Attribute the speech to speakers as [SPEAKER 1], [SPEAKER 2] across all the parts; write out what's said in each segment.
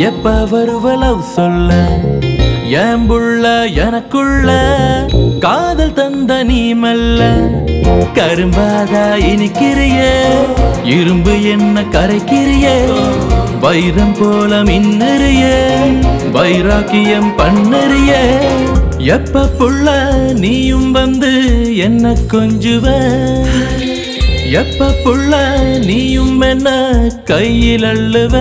[SPEAKER 1] எப்ப வருவலவ் சொல்ல ஏம்புள்ள எனக்குள்ள காதல் தந்த நீ மெல்ல கரும்பாதா இனிக்கிறியே இரும்பு என்ன கரைக்கிறியே வைரம் போல மின்னறியே வைராக்கியம் பண்ணறியே எப்ப புள்ள நீயும் வந்து என்ன கொஞ்சுவ எப்ப புள்ள நீயும் என்ன கையில் அள்ளுவ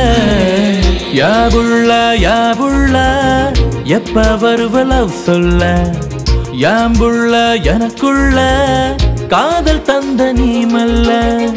[SPEAKER 1] யாபுள்ள யாபுள்ள எப்ப வருவலவ் சொல்ல யாம்புள்ள எனக்குள்ள காதல் தந்த நீ மெல்ல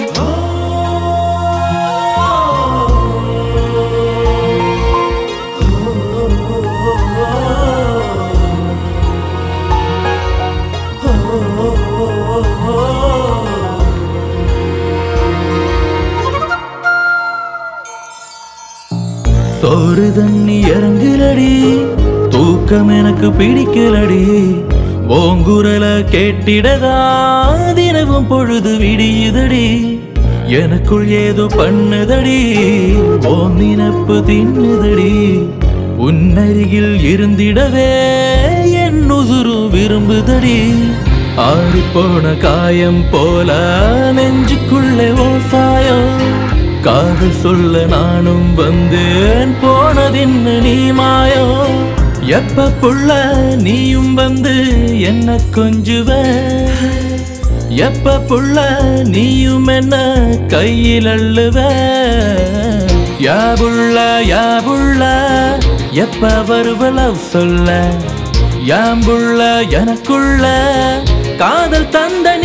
[SPEAKER 1] சோறு தண்ணி இறங்குலடி தூக்கம் எனக்கு பிடிக்கலடி ஓங்குரல கேட்டிடதா தினவும் பொழுது விடியுதடி எனக்குள் ஏதோ பண்ணுதடி ஓ நினப்பு தின்னுதடி உன்னருகில் இருந்திடவே என் உசுரு விரும்புதடி ஆடிப்போன காயம் போல நெஞ்சுக்குள்ளே ஓ சாயம் காதல் சொல்ல நானும் வந்தேன் போனதின்னு நீ மாயோ எப்ப புள்ள நீயும் வந்து என்ன கொஞ்சுவ எப்ப புள்ள நீயும் என்ன கையில் அள்ளுவ யாபுள்ள யாபுள்ள எப்ப வருவலவ் சொல்ல யாம்புள்ள எனக்குள்ள காதல் தந்த